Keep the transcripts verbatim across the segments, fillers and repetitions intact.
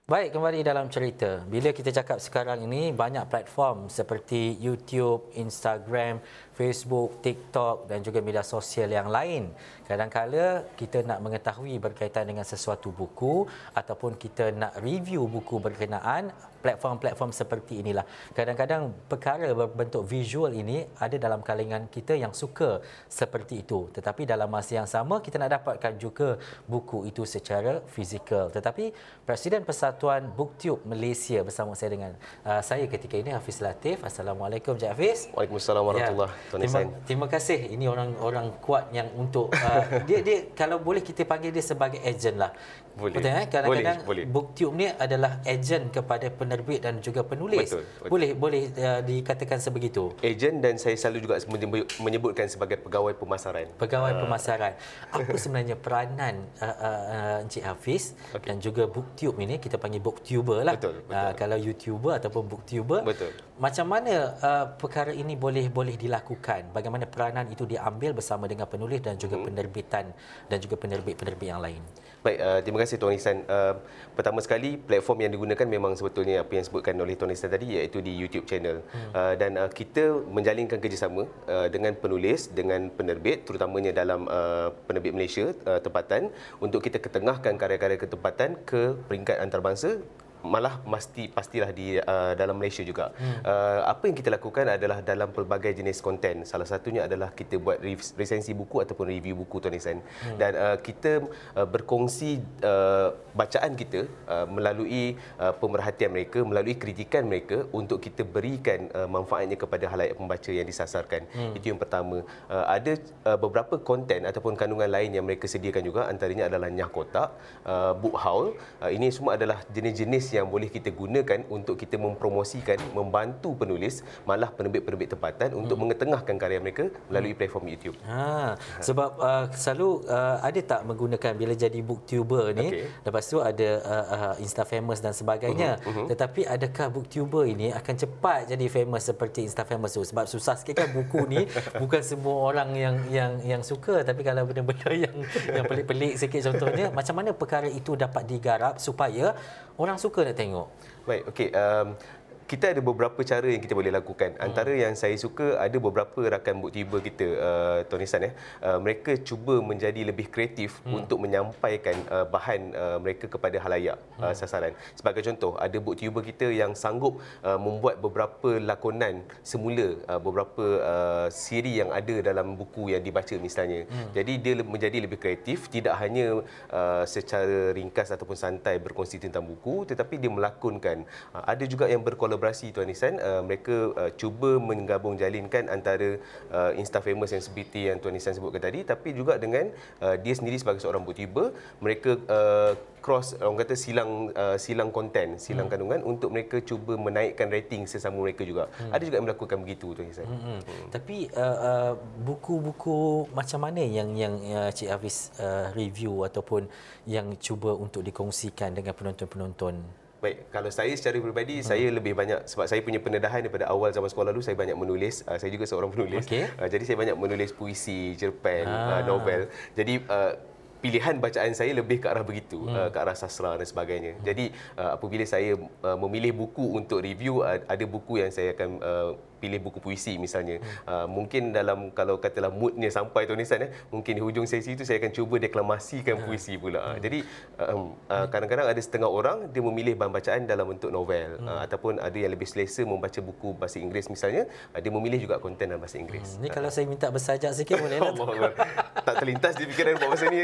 Baik, kembali dalam cerita. Bila kita cakap sekarang ini, banyak platform seperti YouTube, Instagram, Facebook, TikTok dan juga media sosial yang lain. Kadang-kala kita nak mengetahui berkaitan dengan sesuatu buku ataupun kita nak review buku berkenaan, platform-platform seperti inilah. Kadang-kadang perkara berbentuk visual ini ada dalam kalangan kita yang suka seperti itu. Tetapi dalam masa yang sama, kita nak dapatkan juga buku itu secara fizikal. Tetapi Presiden Persatuan BookTube Malaysia bersama saya dengan uh, saya ketika ini, Hafiz Latif. Assalamualaikum, Cik Hafiz. Waalaikumsalam warahmatullahi wabarakatuh. Ya. Terima, terima kasih. Ini orang-orang kuat yang untuk uh, dia dia kalau boleh kita panggil dia sebagai ejen lah. Boleh. Betul eh? Kadang-kadang boleh, boleh. BookTube ni adalah ejen kepada penerbit dan juga penulis. Betul, betul. Boleh boleh uh, dikatakan sebegitu. Ejen, dan saya selalu juga menyebutkan sebagai pegawai pemasaran. Pegawai uh. pemasaran. Apa sebenarnya peranan uh, uh, Encik Hafiz okay. dan juga BookTube ini, kita panggil booktuber lah. Betul, betul. Uh, kalau YouTuber ataupun booktuber. Betul. Macam mana uh, perkara ini boleh boleh dilakukan? Bagaimana peranan itu diambil bersama dengan penulis dan juga hmm. penerbitan dan juga penerbit-penerbit yang lain? Baik, uh, terima kasih Tuan Ihsan. Uh, pertama sekali, platform yang digunakan memang sebetulnya apa yang disebutkan oleh Tuan Ihsan tadi, iaitu di YouTube channel. Hmm. Uh, dan uh, kita menjalinkan kerjasama uh, dengan penulis, dengan penerbit, terutamanya dalam uh, penerbit Malaysia uh, tempatan, untuk kita ketengahkan karya-karya ketempatan ke peringkat antarabangsa, malah pasti pastilah di uh, dalam Malaysia juga. Hmm. Uh, apa yang kita lakukan adalah dalam pelbagai jenis konten. Salah satunya adalah kita buat resensi buku ataupun review buku, Tuan Ihsan. Hmm. Dan uh, kita uh, berkongsi uh, bacaan kita uh, melalui uh, pemerhatian mereka, melalui kritikan mereka, untuk kita berikan uh, manfaatnya kepada halayak pembaca yang disasarkan. Hmm. Itu yang pertama. Uh, ada uh, beberapa konten ataupun kandungan lain yang mereka sediakan juga, antaranya adalah Nyah Kotak, uh, Book Haul. Uh, ini semua adalah jenis-jenis yang boleh kita gunakan untuk kita mempromosikan, membantu penulis, malah penerbit-penerbit tempatan untuk hmm. mengetengahkan karya mereka melalui hmm. platform YouTube. Ha, sebab uh, selalu uh, ada tak menggunakan bila jadi booktuber ni, okay. lepas tu ada uh, uh, Insta famous dan sebagainya. Uh-huh, uh-huh. Tetapi adakah booktuber ini akan cepat jadi famous seperti Insta famous tu? Sebab susah sikit kan buku ni, bukan semua orang yang yang yang suka, tapi kalau benda-benda yang yang pelik-pelik sikit contohnya, macam mana perkara itu dapat digarap supaya orang suka nak tengok? Baik, okey. Um, kita ada beberapa cara yang kita boleh lakukan. Antara hmm. yang saya suka, ada beberapa rakan booktuber kita, uh, Tuan Ihsan, eh, uh, mereka cuba menjadi lebih kreatif hmm. untuk menyampaikan uh, bahan uh, mereka kepada halayak uh, sasaran. Sebagai contoh, ada booktuber kita yang sanggup uh, membuat beberapa lakonan semula, uh, beberapa uh, siri yang ada dalam buku yang dibaca misalnya. Hmm. Jadi dia menjadi lebih kreatif, tidak hanya uh, secara ringkas ataupun santai berkongsi tentang buku, tetapi dia melakonkan. Uh, ada juga yang berkolaborasi, Tuan Ihsan, uh, mereka uh, cuba menggabung jalinkan antara uh, Insta famous yang seperti yang Tuan Ihsan sebutkan tadi, tapi juga dengan uh, dia sendiri sebagai seorang booktuber, mereka uh, cross, orang kata silang uh, silang konten, silang hmm. kandungan, untuk mereka cuba menaikkan rating sesama mereka juga. Hmm. Ada juga yang melakukan begitu, Tuan Ihsan. Hmm. Hmm. Tapi uh, uh, buku-buku macam mana yang yang uh, Cik Hafiz uh, review ataupun yang cuba untuk dikongsikan dengan penonton-penonton? Baik, kalau saya secara peribadi, hmm. saya lebih banyak, sebab saya punya pendedahan daripada awal zaman sekolah dulu, saya banyak menulis. Uh, saya juga seorang penulis. Okay. Uh, jadi saya banyak menulis puisi, cerpen, ah. uh, novel. Jadi uh, pilihan bacaan saya lebih ke arah begitu, hmm. uh, ke arah sastra dan sebagainya. Hmm. Jadi uh, apabila saya uh, memilih buku untuk review, uh, ada buku yang saya akan uh, pilih buku puisi misalnya. Hmm. Uh, mungkin dalam, kalau katalah moodnya sampai, Tuan Ihsan, eh, mungkin di hujung sesi itu saya akan cuba deklamasikan hmm. puisi pula. Hmm. Jadi um, uh, kadang-kadang ada setengah orang dia memilih bahan bacaan dalam bentuk novel, hmm. uh, ataupun ada yang lebih selesa membaca buku bahasa Inggeris misalnya, uh, dia memilih juga konten dalam bahasa Inggeris. Hmm. Ni uh. kalau saya minta bersajak sikit boleh lah. Tak terlintas di fikiran buat masa ni.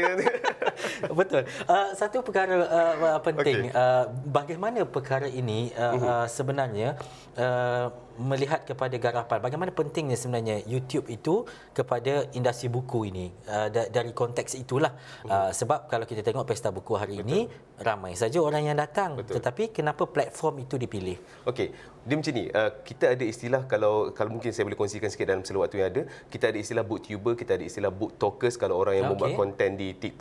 Betul. Uh, satu perkara uh, penting, okay. uh, bagaimana perkara ini uh, uh-huh. uh, sebenarnya uh, melihat kepada garapan, bagaimana pentingnya sebenarnya YouTube itu kepada industri buku ini, uh, da- dari konteks itulah. Uh, sebab kalau kita tengok Pesta Buku hari Betul. ini, ramai saja orang yang datang. Betul. Tetapi kenapa platform itu dipilih? Okey, dia macam ni, uh, kita ada istilah, kalau kalau mungkin saya boleh kongsikan sikit dalam sewaktu yang ada, kita ada istilah booktuber, kita ada istilah booktalkers kalau orang yang okay. membuat konten di TikTok. TikTok.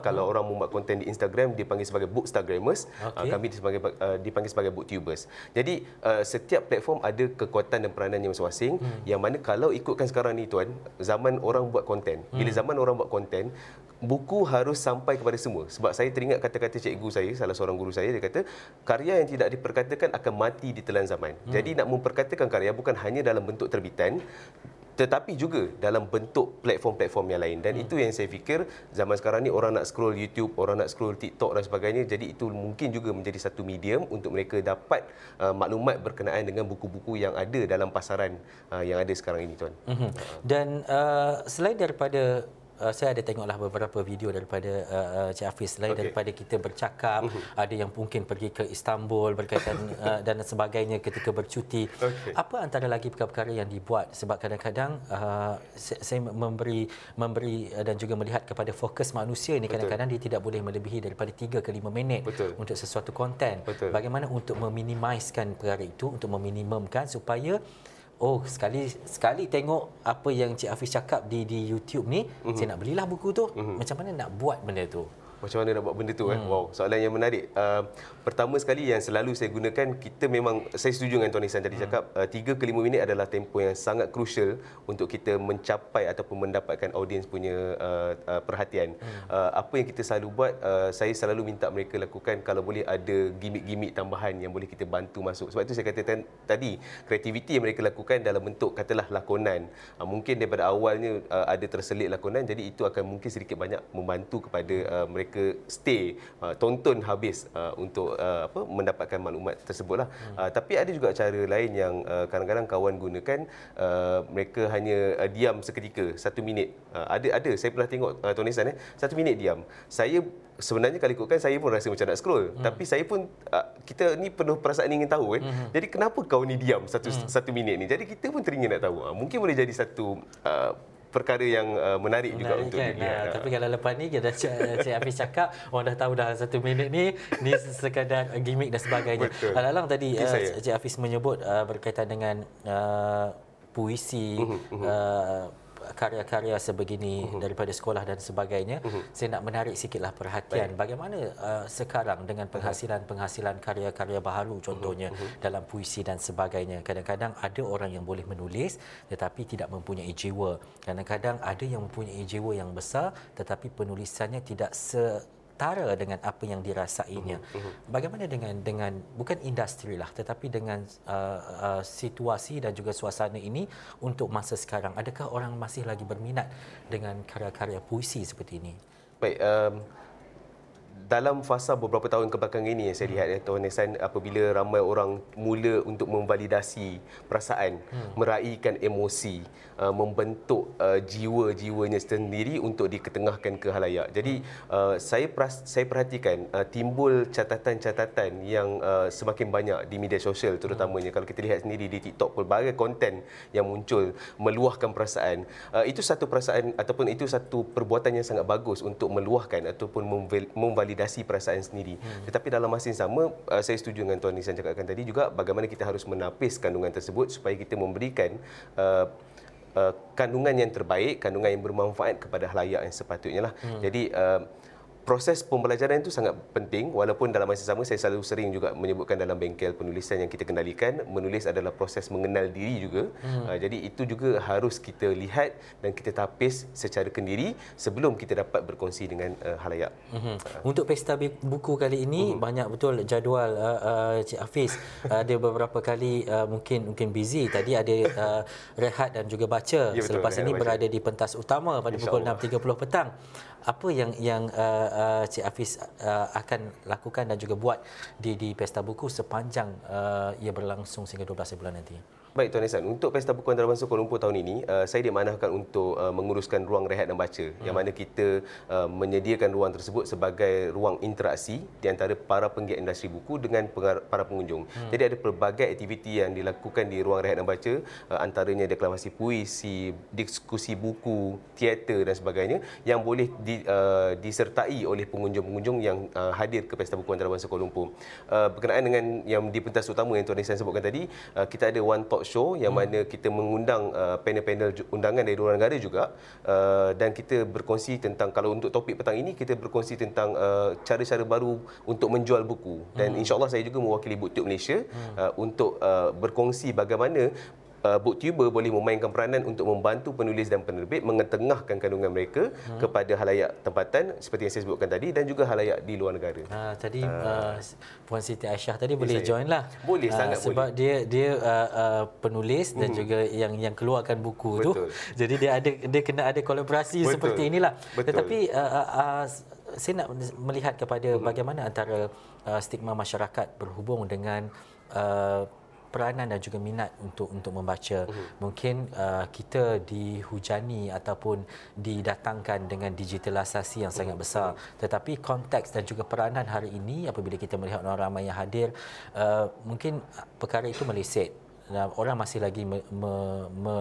Kalau orang membuat konten di Instagram dipanggil sebagai bookstagrammers, okay. uh, kami dipanggil, uh, dipanggil sebagai booktubers. Jadi uh, setiap platform ada kekuatan dan peranannya masing-masing, hmm. yang mana kalau ikutkan sekarang ni tuan, zaman orang buat konten. Bila hmm. zaman orang buat konten, buku harus sampai kepada semua. Sebab saya teringat kata-kata cikgu saya, salah seorang guru saya, dia kata karya yang tidak diperkatakan akan mati di telan zaman. Hmm. Jadi nak memperkatakan karya bukan hanya dalam bentuk terbitan, tetapi juga dalam bentuk platform-platform yang lain. Dan hmm. itu yang saya fikir zaman sekarang ni orang nak scroll YouTube, orang nak scroll TikTok dan sebagainya. Jadi itu mungkin juga menjadi satu medium untuk mereka dapat uh, maklumat berkenaan dengan buku-buku yang ada dalam pasaran uh, yang ada sekarang ini, tuan. Hmm. Dan uh, selain daripada Uh, saya ada tengoklah beberapa video daripada uh, Cik Hafiz, selain okay. daripada kita bercakap, uh-huh. ada yang mungkin pergi ke Istanbul berkaitan uh, dan sebagainya ketika bercuti. Okay. Apa antara lagi perkara-perkara yang dibuat? Sebab kadang-kadang uh, saya memberi memberi uh, dan juga melihat kepada fokus manusia ini, kadang-kadang dia tidak boleh melebihi daripada tiga ke lima minit Betul. Untuk sesuatu konten. Betul. Bagaimana untuk meminimaliskan perkara itu, untuk meminimumkan supaya oh, sekali sekali tengok apa yang Cik Hafiz cakap di di YouTube ni, mm-hmm. saya nak belilah buku tu. Mm-hmm. Macam mana nak buat benda tu? Macam mana nak buat benda tu hmm. eh? Wow, soalan yang menarik. Uh, pertama sekali yang selalu saya gunakan, kita memang, saya setuju dengan Tuan Ihsan tadi hmm. cakap, uh, tiga ke lima minit adalah tempoh yang sangat crucial untuk kita mencapai ataupun mendapatkan audiens punya uh, uh, perhatian. Hmm. Uh, apa yang kita selalu buat, uh, saya selalu minta mereka lakukan, kalau boleh ada gimmick-gimmick tambahan yang boleh kita bantu masuk. Sebab itu saya katakan tadi, kreativiti yang mereka lakukan dalam bentuk katalah lakonan. Uh, mungkin daripada awalnya uh, ada terselit lakonan, jadi itu akan mungkin sedikit banyak membantu kepada uh, mereka ke stay uh, tonton habis uh, untuk uh, apa mendapatkan maklumat tersebutlah. Hmm. Uh, tapi ada juga cara lain yang uh, kadang-kadang kawan gunakan, uh, mereka hanya uh, diam seketika satu minit. Uh, ada ada saya pernah tengok uh, Tuan Ihsan eh satu minit diam. Saya sebenarnya kalau ikutkan saya pun rasa macam nak scroll, hmm. tapi saya pun uh, kita ni penuh perasaan ingin tahu kan. Hmm. Jadi kenapa kau ni diam satu hmm. satu minit ni? Jadi kita pun teringin nak tahu. Uh, mungkin boleh jadi satu uh, perkara yang uh, menarik, menarik juga kan? Untuk dilihat. Uh, tapi kalau lepas ni kita Cik Hafiz cakap, orang dah tahu dah satu minit ni ni sekadar gimmick dan sebagainya. Alang-alang tadi uh, Cik Hafiz menyebut uh, berkaitan dengan uh, puisi, uh-huh, uh-huh. Uh, karya-karya sebegini uh-huh. daripada sekolah dan sebagainya. Uh-huh. Saya nak menarik sikitlah perhatian. Baik. Bagaimana uh, sekarang dengan penghasilan-penghasilan karya-karya baharu contohnya uh-huh. dalam puisi dan sebagainya. Kadang-kadang ada orang yang boleh menulis tetapi tidak mempunyai jiwa. Kadang-kadang ada yang mempunyai jiwa yang besar tetapi penulisannya tidak se setara dengan apa yang dirasainya. Bagaimana dengan dengan bukan industri lah, tetapi dengan uh, uh, situasi dan juga suasana ini untuk masa sekarang? Adakah orang masih lagi berminat dengan karya-karya puisi seperti ini? Baik, um, dalam fasa beberapa tahun kebelakang ini yang saya lihat, ya, Tuan Ihsan, apabila ramai orang mula untuk memvalidasi perasaan, hmm. meraihkan emosi, uh, membentuk uh, jiwa-jiwanya sendiri untuk diketengahkan ke halayak. Jadi uh, saya peras, saya perhatikan uh, timbul catatan-catatan yang uh, semakin banyak di media sosial terutamanya. Hmm. Kalau kita lihat sendiri di TikTok, pelbagai konten yang muncul meluahkan perasaan. Uh, itu satu perasaan ataupun itu satu perbuatan yang sangat bagus untuk meluahkan ataupun memvalidasi perasaan sendiri. Hmm. Tetapi dalam masa yang sama, uh, saya setuju dengan Tuan Ihsan cakapkan tadi juga, bagaimana kita harus menapis kandungan tersebut supaya kita memberikan uh, uh, kandungan yang terbaik, kandungan yang bermanfaat kepada halayak yang sepatutnya lah. Hmm. Jadi uh, proses pembelajaran itu sangat penting, walaupun dalam masa sama saya selalu sering juga menyebutkan dalam bengkel penulisan yang kita kendalikan, menulis adalah proses mengenal diri juga. Hmm. Uh, jadi itu juga harus kita lihat dan kita tapis secara kendiri sebelum kita dapat berkongsi dengan uh, halayak. Hmm. Uh. Untuk Pesta Buku kali ini, hmm. banyak betul jadual uh, uh, Cik Hafiz. Ada beberapa kali uh, mungkin mungkin busy. Tadi ada uh, rehat dan juga baca. Ya, selepas betul, ini baca. Berada di pentas utama pada pukul enam tiga puluh petang. Apa yang yang uh, uh, Cik Hafiz uh, akan lakukan dan juga buat di di Pesta Buku sepanjang uh, ia berlangsung sehingga dua belas bulan nanti? Baik Tuan Ihsan, untuk Pesta Buku Antarabangsa Kuala Lumpur tahun ini, uh, saya diamanahkan untuk uh, menguruskan ruang rehat dan baca, hmm. yang mana kita uh, menyediakan ruang tersebut sebagai ruang interaksi di antara para penggiat industri buku dengan para pengunjung. Hmm. Jadi ada pelbagai aktiviti yang dilakukan di ruang rehat dan baca, uh, antaranya deklamasi puisi, diskusi buku, teater dan sebagainya, yang boleh di, uh, disertai oleh pengunjung-pengunjung yang uh, hadir ke Pesta Buku Antarabangsa Kuala Lumpur. Uh, berkenaan dengan yang di pentas utama yang Tuan Ihsan sebutkan tadi, uh, kita ada One Talk talk show yang hmm. mana kita mengundang uh, panel-panel undangan dari luar negara juga, uh, dan kita berkongsi tentang, kalau untuk topik petang ini kita berkongsi tentang uh, cara-cara baru untuk menjual buku, dan hmm. insya-Allah saya juga mewakili BookTube Malaysia hmm. uh, untuk uh, berkongsi bagaimana Uh, booktuber boleh memainkan peranan untuk membantu penulis dan penerbit mengetengahkan kandungan mereka hmm. kepada halayak tempatan seperti yang saya sebutkan tadi, dan juga halayak di luar negara. Ha, tadi uh, Puan Siti Aisyah tadi boleh join lah. Boleh, uh, sangat sebab boleh. dia dia uh, uh, penulis dan hmm. juga yang yang keluarkan buku. Betul. Tu. Jadi dia ada dia kena ada kolaborasi Betul. seperti inilah. Betul. Tetapi uh, uh, uh, saya nak melihat kepada hmm. bagaimana antara uh, stigma masyarakat berhubung dengan uh, peranan dan juga minat untuk untuk membaca. Uh-huh. Mungkin uh, kita dihujani ataupun didatangkan dengan digitalisasi yang uh-huh. sangat besar. Tetapi konteks dan juga peranan hari ini apabila kita melihat orang ramai yang hadir, uh, mungkin perkara itu meleset. Uh, orang masih lagi me, me, me,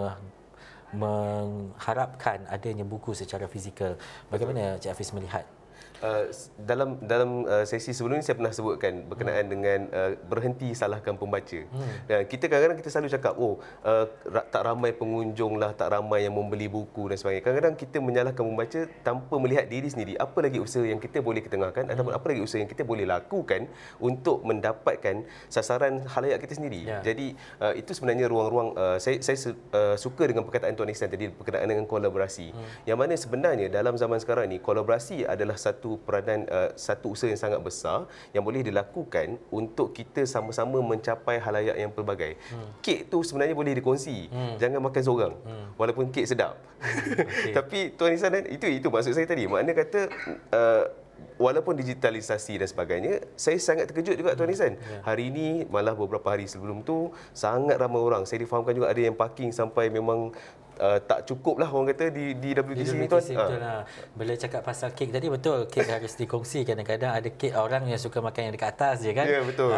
mengharapkan adanya buku secara fizikal. Bagaimana Cik Hafiz melihat? Uh, dalam dalam uh, sesi sebelum ini saya pernah sebutkan berkenaan hmm. dengan uh, berhenti salahkan pembaca. Hmm. Dan kita kadang-kadang kita selalu cakap, oh uh, tak ramai pengunjung lah, tak ramai yang membeli buku dan sebagainya. Kadang-kadang kita menyalahkan pembaca tanpa melihat diri sendiri. Apa lagi usaha yang kita boleh ketengahkan hmm. ataupun apa lagi usaha yang kita boleh lakukan untuk mendapatkan sasaran halayak kita sendiri. Ya. Jadi uh, itu sebenarnya ruang-ruang uh, saya saya uh, suka dengan perkataan Tuan Ihsan tadi berkenaan dengan kolaborasi. Hmm. Yang mana sebenarnya dalam zaman sekarang ni kolaborasi adalah satu peranan, uh, satu usaha yang sangat besar yang boleh dilakukan untuk kita sama-sama mencapai halayak yang pelbagai. Hmm. Kek tu sebenarnya boleh dikongsi. Hmm. Jangan makan seorang. Hmm. Walaupun kek sedap. Hmm. Okay. Tapi Tuan Ihsan, itu itu maksud saya tadi. Maknanya kata uh, walaupun digitalisasi dan sebagainya, saya sangat terkejut juga Tuan Ihsan. Yeah. Hari ini malah beberapa hari sebelum tu sangat ramai orang. Saya difahamkan juga ada yang parking sampai memang Uh, tak cukup lah orang kata di di W T C ni Tuan. Betul lah. Bila cakap pasal kek tadi, betul, kek harus dikongsi. Kadang-kadang ada kek orang yang suka makan yang dekat atas je kan. Ya, yeah, betul.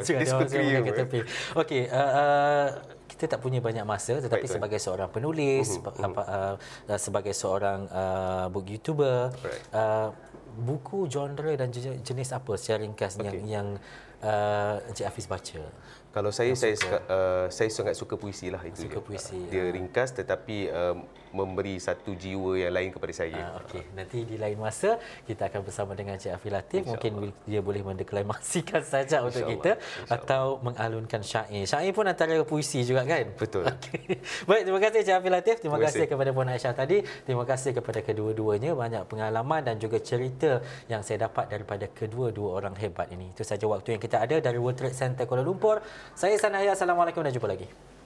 Okey, uh, uh, kita tak punya banyak masa, tetapi Baik, sebagai seorang penulis, uh-huh. apa, uh, sebagai seorang uh, book YouTuber, right. uh, buku genre dan jenis apa secara ringkas okay. yang yang uh, Encik Hafiz baca? Kalau saya saya uh, saya sangat suka puisi lah, itu suka puisi. Dia uh. ringkas tetapi uh, memberi satu jiwa yang lain kepada saya. Uh, Okey, nanti di lain masa kita akan bersama dengan Encik Hafiz Latif. Mungkin dia boleh mendeklamasikan saja untuk kita atau mengalunkan syair. Syair pun antara puisi juga kan? Betul. Okay. Baik, terima kasih Encik Hafiz Latif. Terima, terima kasih kepada Puan Aisyah tadi. Terima kasih kepada kedua-duanya. Banyak pengalaman dan juga cerita yang saya dapat daripada kedua-dua orang hebat ini. Itu saja waktu yang kita ada dari World Trade Center Kuala Lumpur. Saya Ihsan Yahya. Assalamualaikum dan jumpa lagi.